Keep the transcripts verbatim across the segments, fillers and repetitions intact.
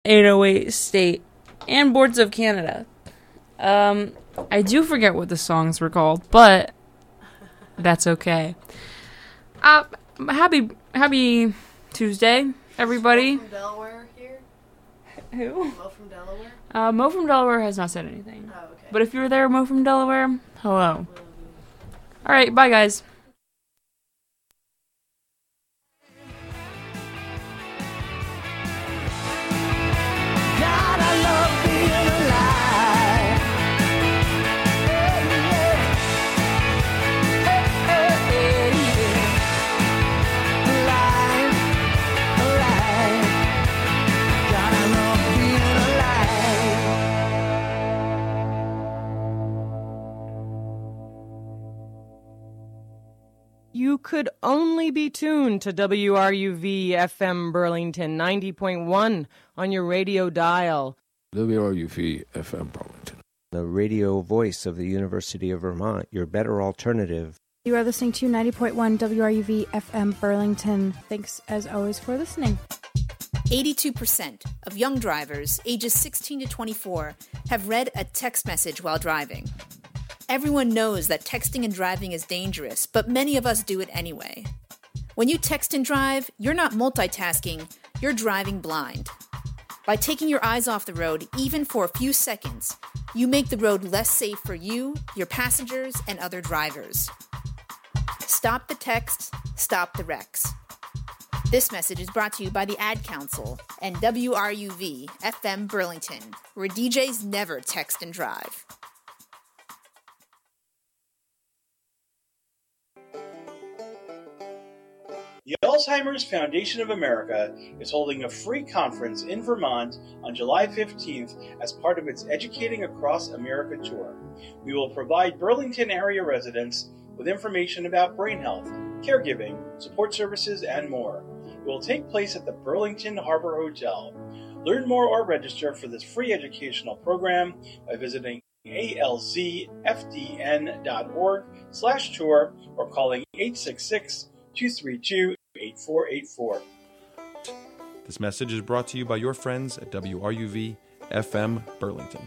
eight oh eight State, and Boards of Canada. Um, I do forget what the songs were called, but that's okay. Uh, happy happy Tuesday, everybody. Mo from Delaware here? Who? Mo from Delaware? Uh, Mo from Delaware has not said anything. Oh, okay. But if you're there, Mo from Delaware, hello. Alright, bye guys. You could only be tuned to W R U V F M Burlington ninety point one on your radio dial. W R U V F M Burlington, the radio voice of the University of Vermont, your better alternative. You are listening to ninety point one W R U V F M Burlington. Thanks, as always, for listening. eighty-two percent of young drivers ages sixteen to twenty-four have read a text message while driving. Everyone knows that texting and driving is dangerous, but many of us do it anyway. When you text and drive, you're not multitasking, you're driving blind. By taking your eyes off the road, even for a few seconds, you make the road less safe for you, your passengers, and other drivers. Stop the texts, stop the wrecks. This message is brought to you by the Ad Council and W R U V F M Burlington, where D Js never text and drive. The Alzheimer's Foundation of America is holding a free conference in Vermont on July fifteenth as part of its Educating Across America tour. We will provide Burlington area residents with information about brain health, caregiving, support services, and more. It will take place at the Burlington Harbor Hotel. Learn more or register for this free educational program by visiting alzfdn.org slash tour or calling eight six six, two three two, eight four eight four. This message is brought to you by your friends at W R U V F M Burlington.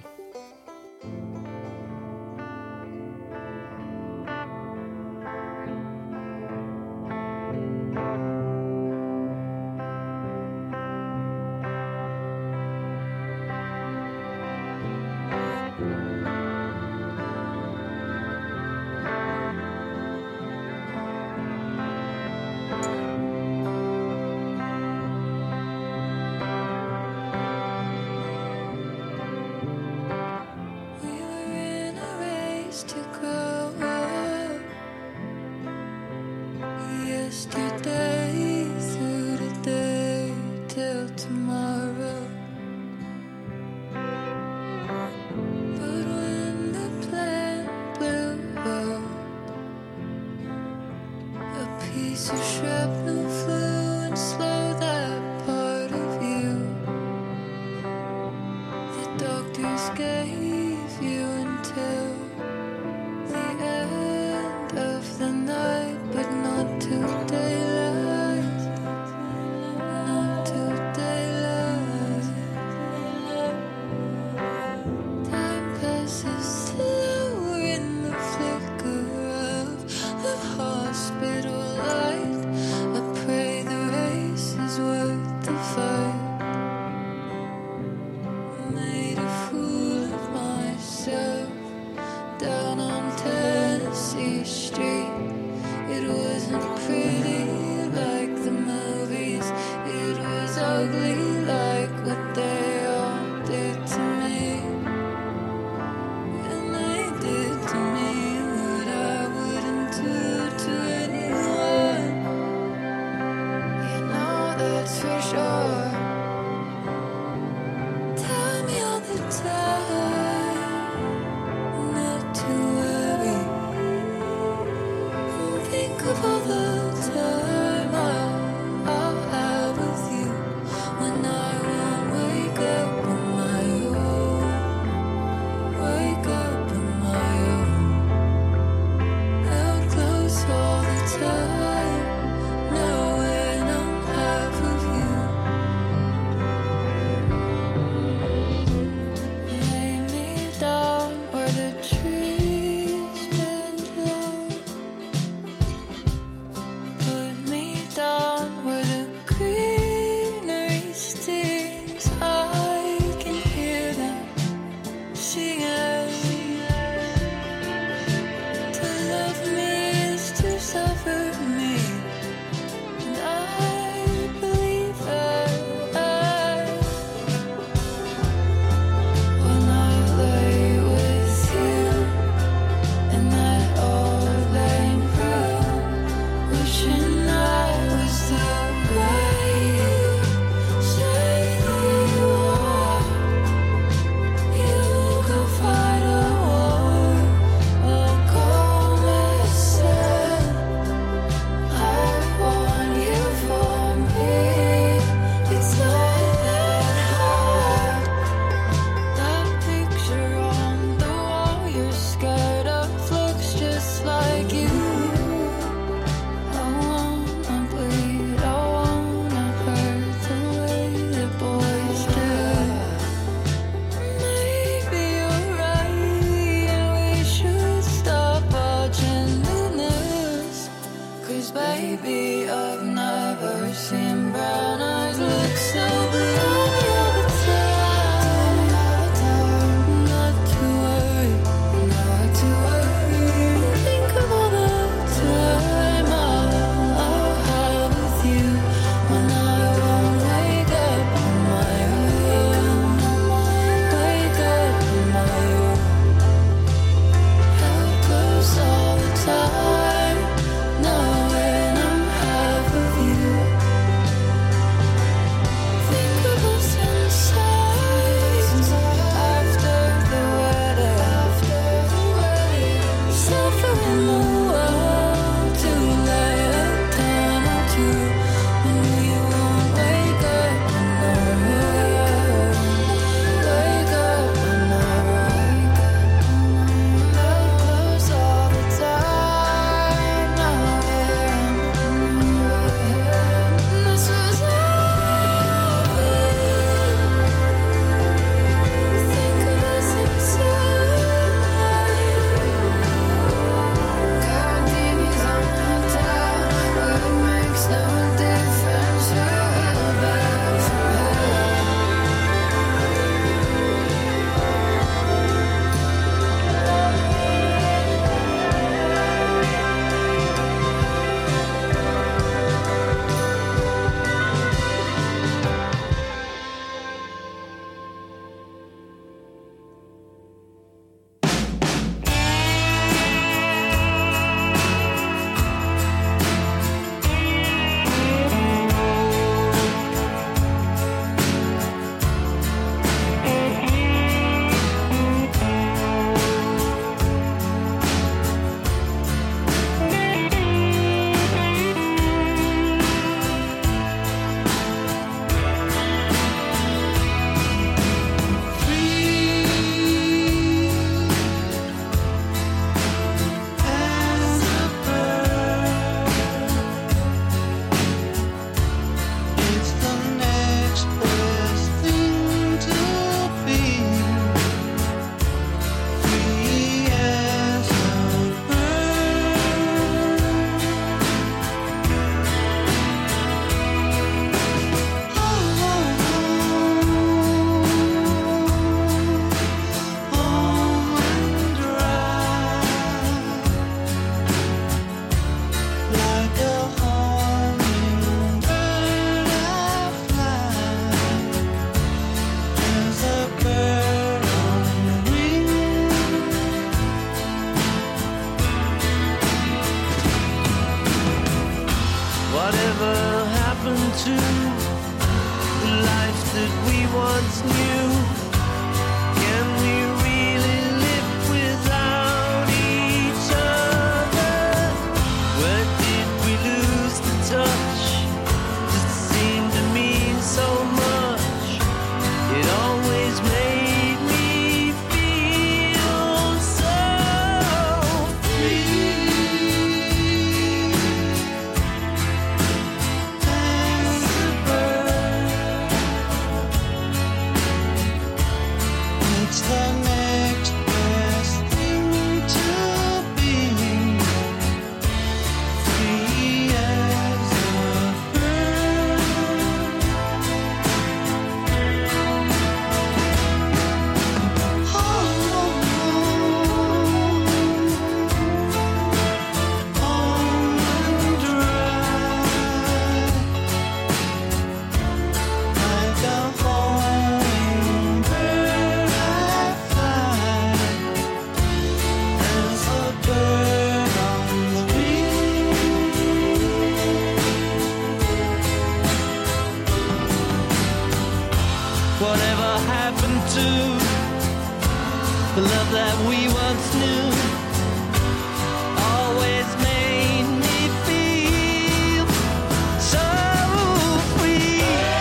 Made a fool of my once knew. Can we really live without each other? Where did we lose the touch? It seemed to mean so much. It always made me feel so free. As a bird, it's the next best thing to being free as a bird. Oh, home and dry, like a hummingbird I fly, as a bird on the wing. Whatever happened to the love that we once knew? Always made me feel so free.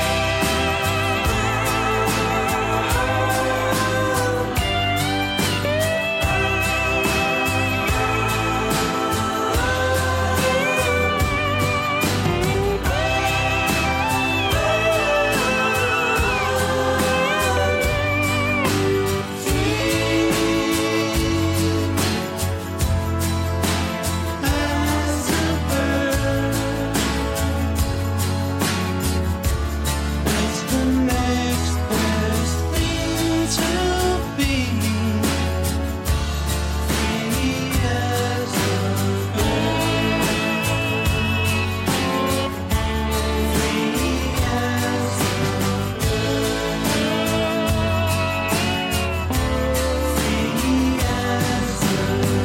As a bird, it's the next best thing to being free as a bird. Free as a bird. Free as a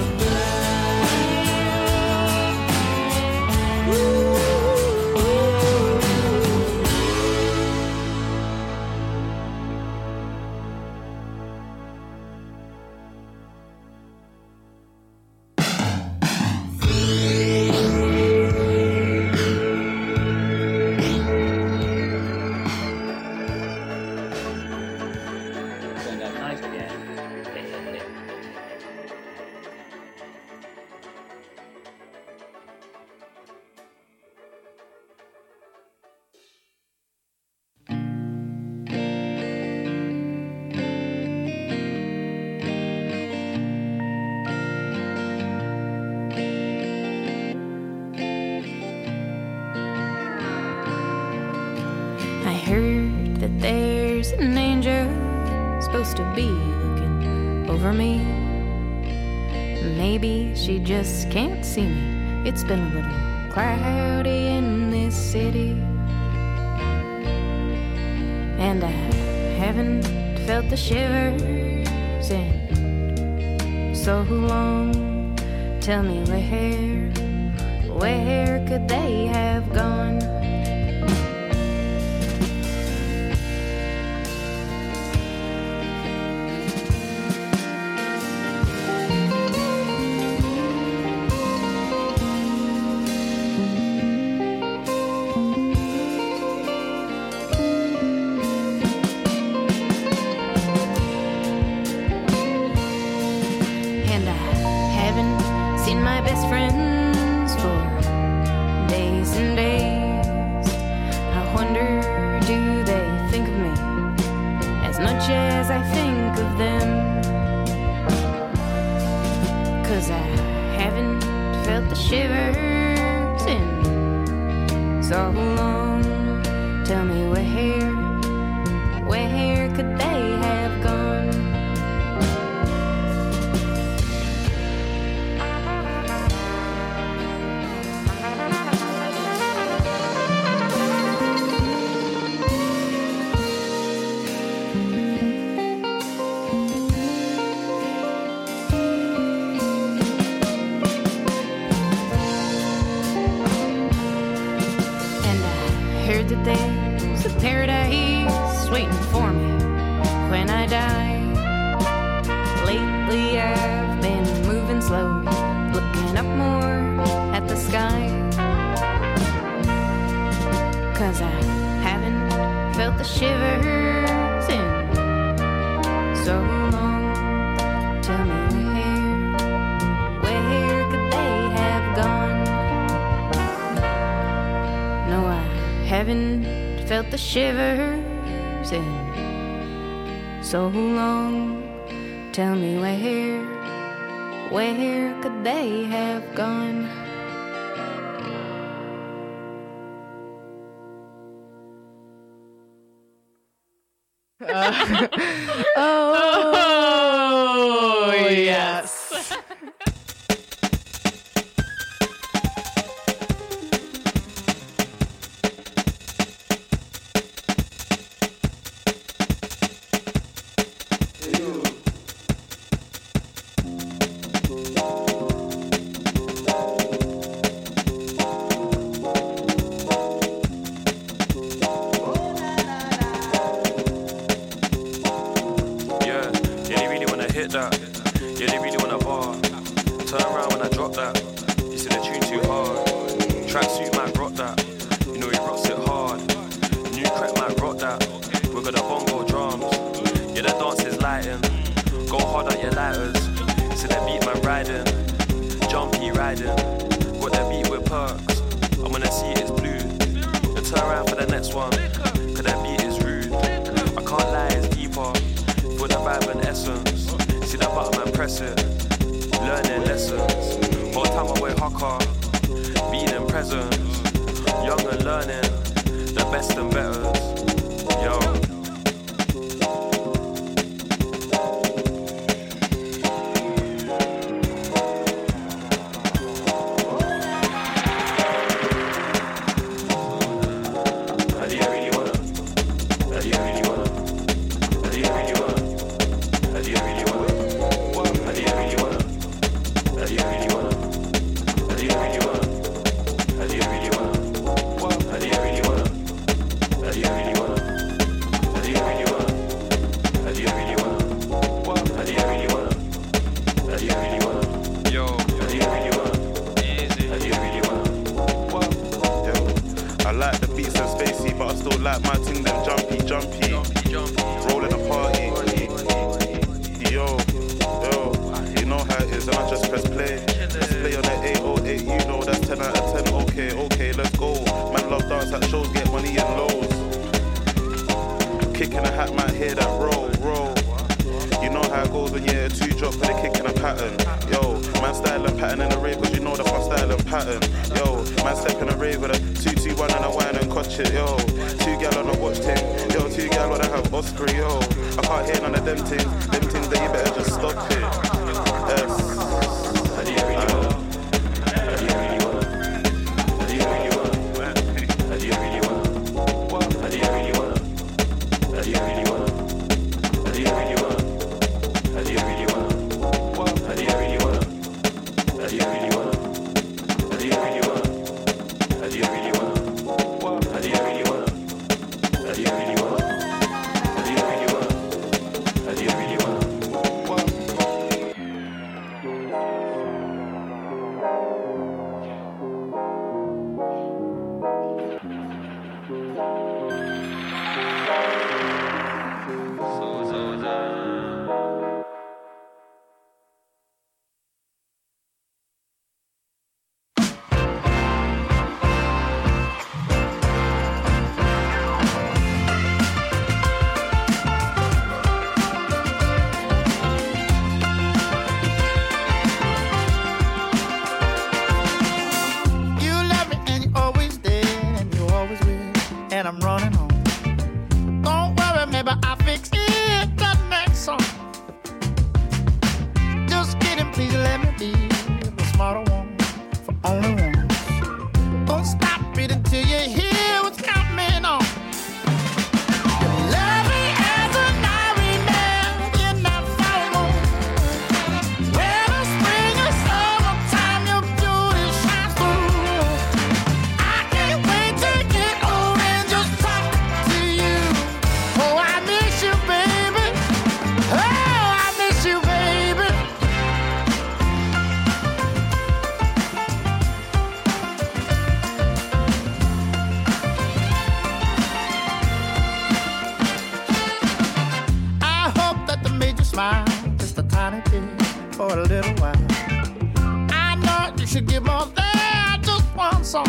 I heard that there's an angel supposed to be looking over me. Maybe she just can't see me. It's been a little cloudy in this city, and I haven't felt the shivers in so long. Tell me where, where could they have gone? And I haven't seen my best friends for days and days. I wonder, do they think of me as much as I think of them? 'Cause I haven't felt the shivers in so long. Tell me where, where could they have gone? Heard that there's a paradise waiting for me die. Lately I've been moving slow, looking up more at the sky. Cause I haven't felt the shivers in so long. Tell me where, where could they have gone? No, I haven't felt the shivers in so long. Tell me where, where could they have gone? Uh, oh, oh, yes. smile just a tiny bit for a little while. I know you should give more than just one song.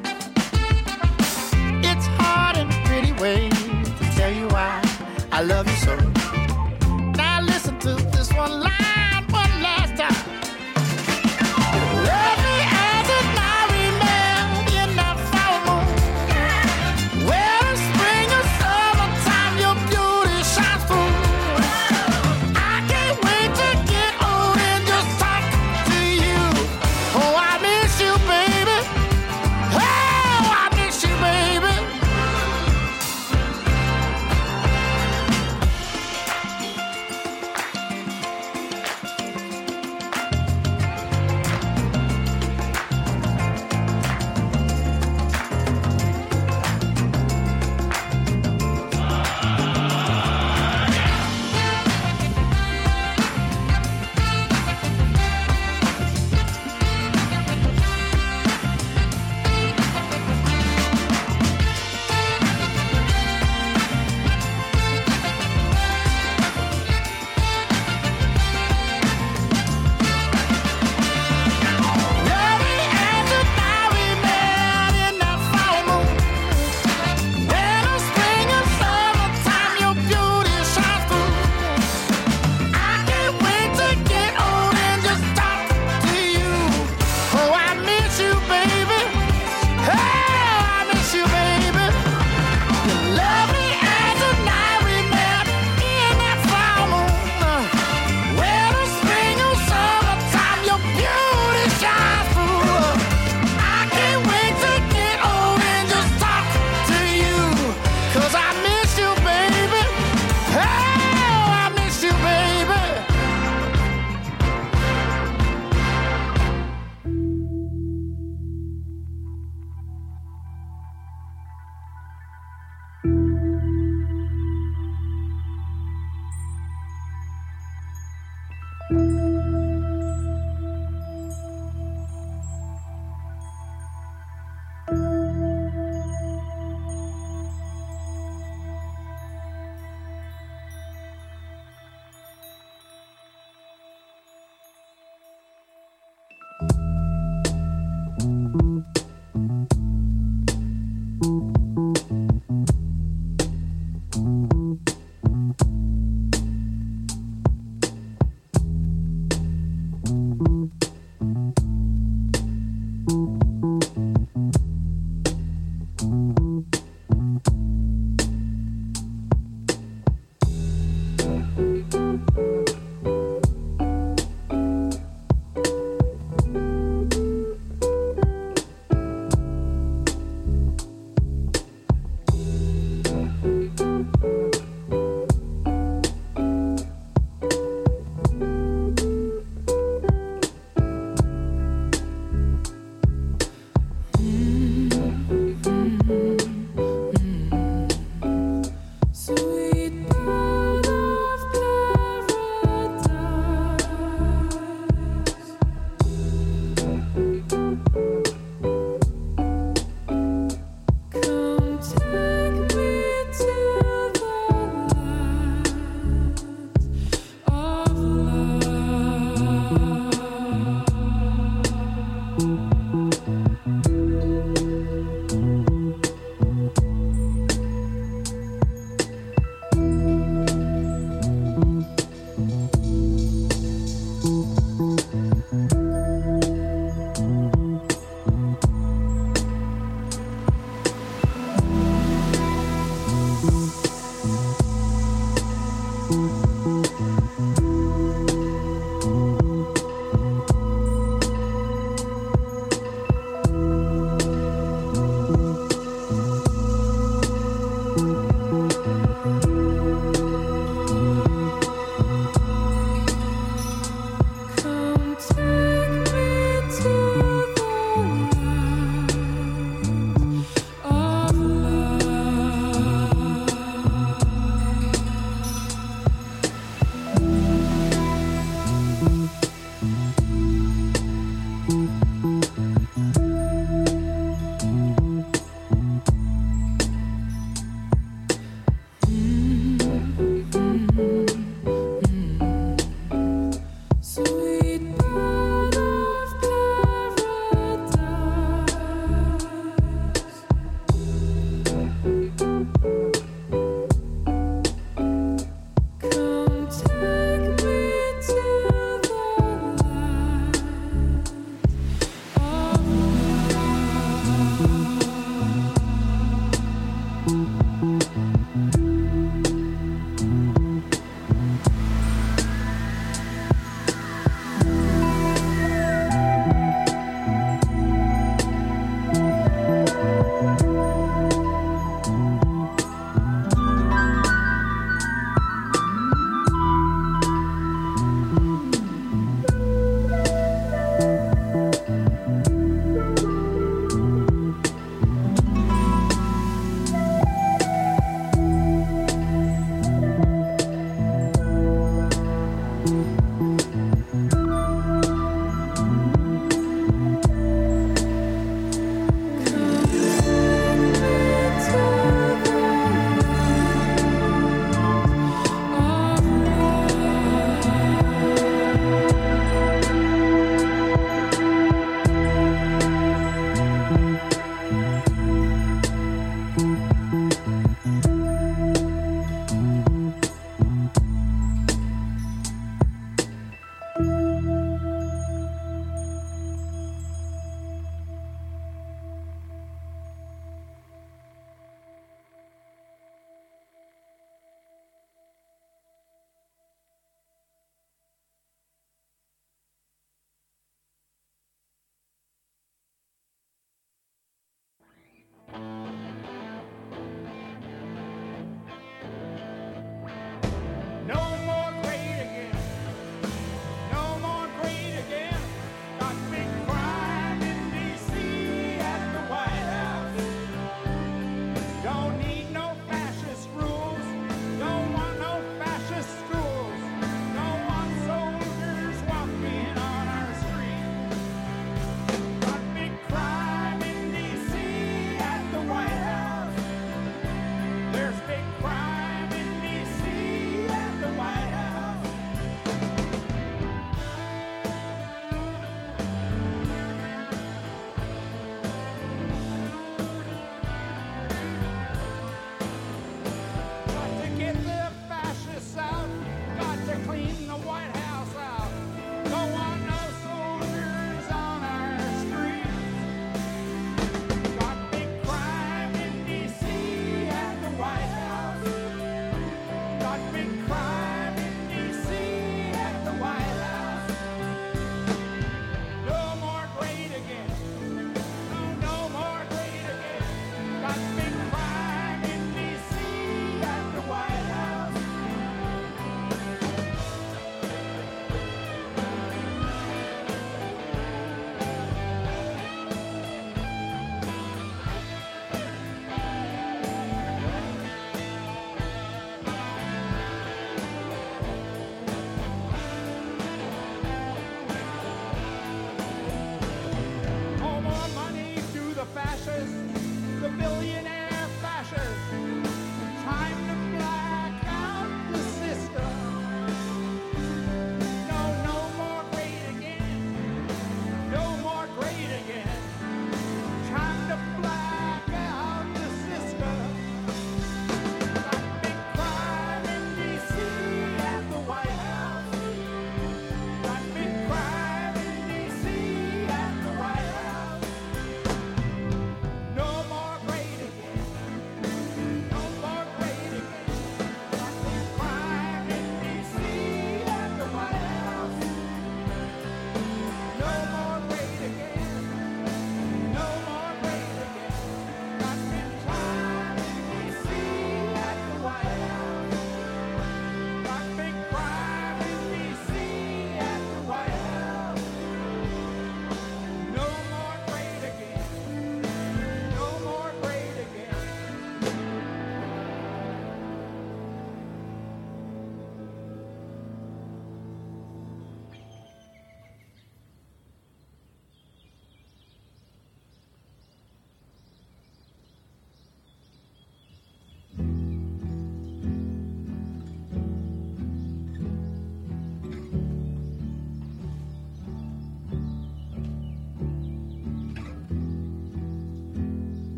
It's hard in pretty ways to tell you why I love you so. Now listen to this one line one last time. Love me as a night melt in that fall moon. Well, spring or summertime, your beauty shines through. I can't wait to get old and just talk to you. Oh, I miss you, baby. Oh, I miss you, baby.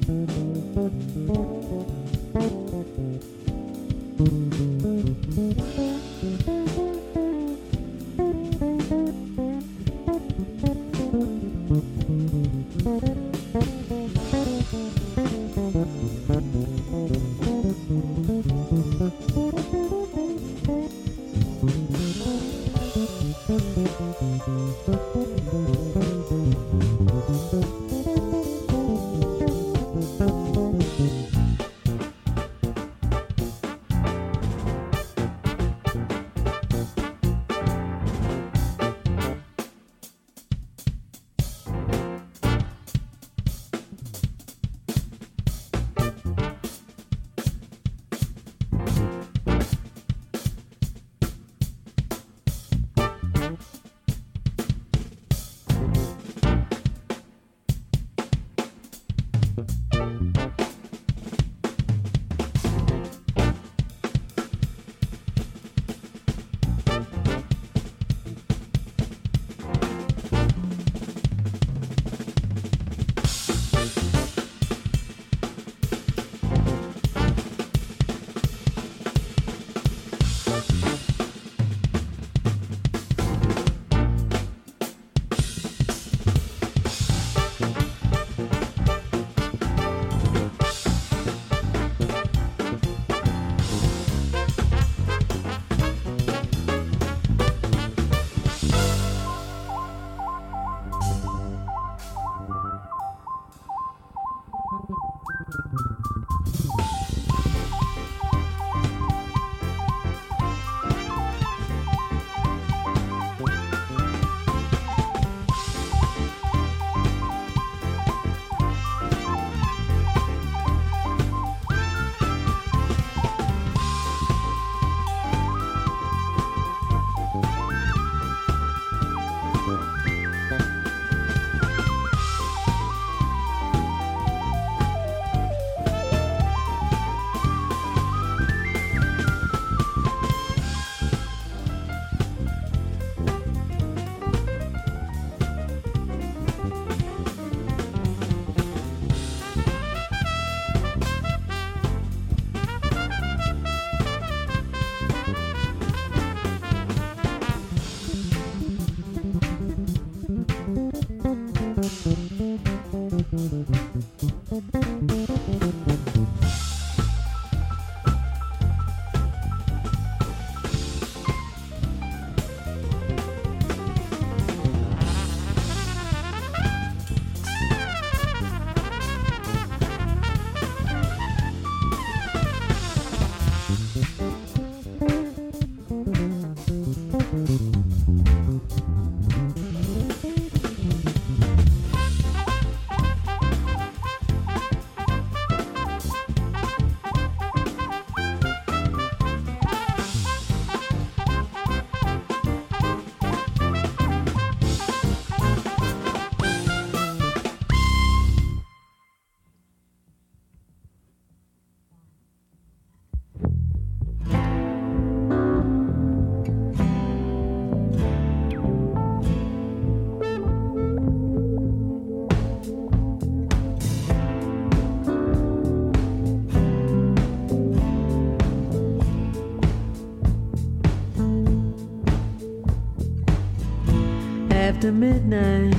After midnight,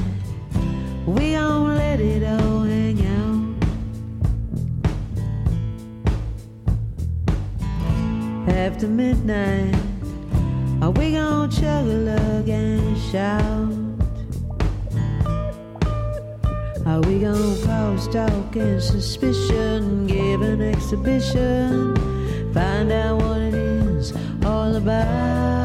we gon' let it all hang out. After midnight, are we gon' chug a lug and shout? Are we gon' cause talk and suspicion, give an exhibition, find out what it is all about?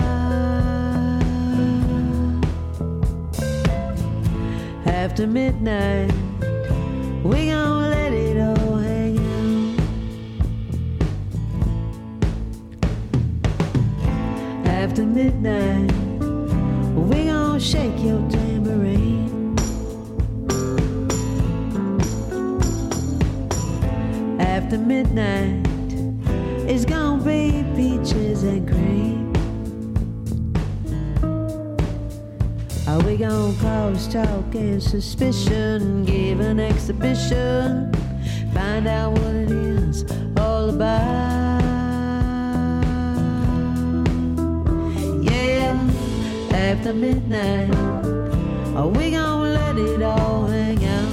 After midnight, we gon' let it all hang out. After midnight, we gon' shake your tambourine. After midnight, it's gonna be peaches and cream. Are we gon' cause talk and suspicion, give an exhibition, find out what it is all about. Yeah, after midnight, are we gonna let it all hang out?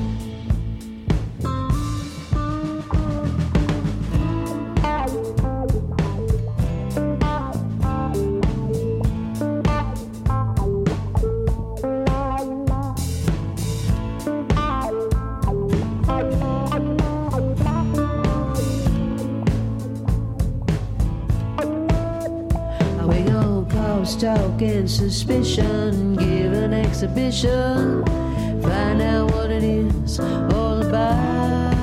Stalking suspicion, give an exhibition, find out what it is all about.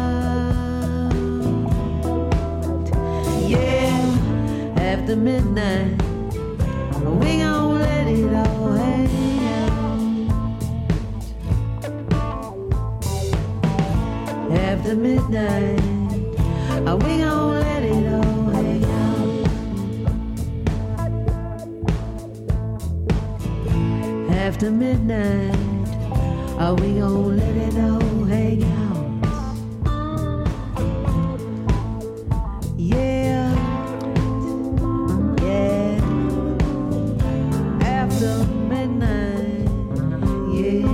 Yeah, after midnight, we gon' let it all hang out. After midnight, we gon' let it all hang out. After midnight, are we gonna let it all hang out? Yeah, yeah. After midnight, yeah.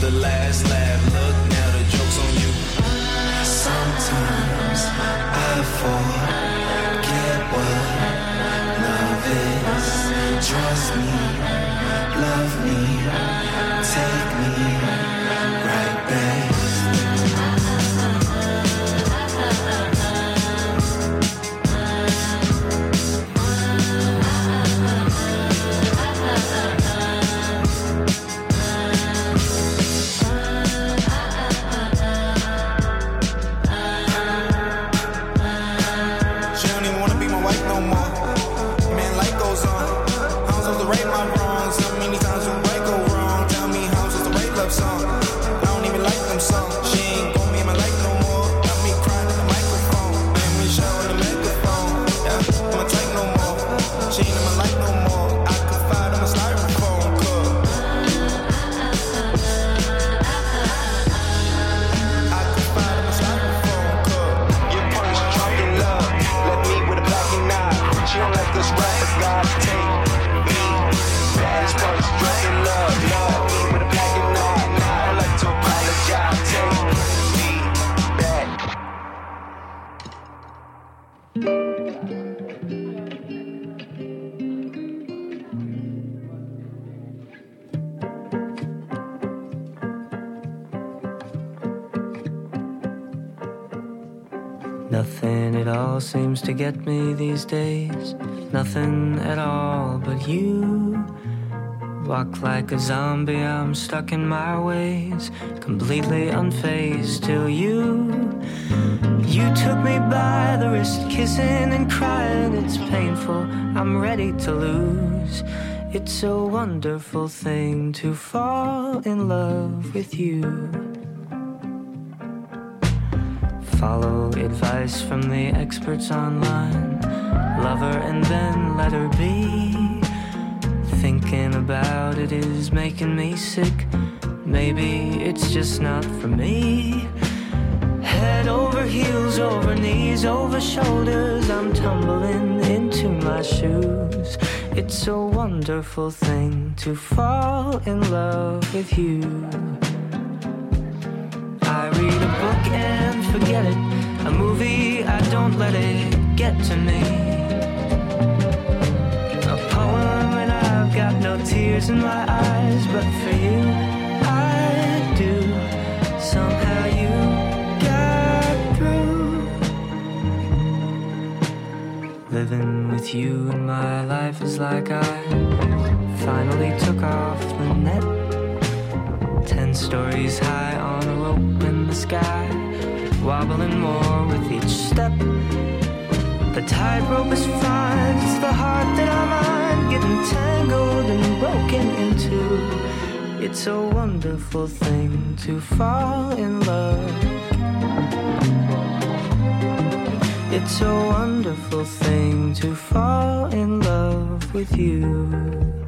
the last laugh. Look, now the joke's on you. Sometimes I forget what love is. Trust me, love me, take me right back. Nothing at all seems to get me these days. Nothing at all but you. Walk like a zombie, I'm stuck in my ways, completely unfazed till you. You took me by the wrist, kissing and crying, it's painful, I'm ready to lose. It's a wonderful thing to fall in love with you. Follow advice from the experts online. Love her and then let her be. Thinking about it is making me sick. Maybe it's just not for me. Head over heels, over knees, over shoulders, I'm tumbling into my shoes. It's a wonderful thing to fall in love with you. I read a book and forget it. A movie, I don't let it get to me. A poem and I've got no tears in my eyes, but for you, I do. Somehow you got through. Living with you in my life is like I finally took off the net. Ten stories high on a rope in the sky, wobbling more with each step. The tightrope is fine, it's the heart that I'm on, getting tangled and broken into. It's a wonderful thing to fall in love. It's a wonderful thing to fall in love with you.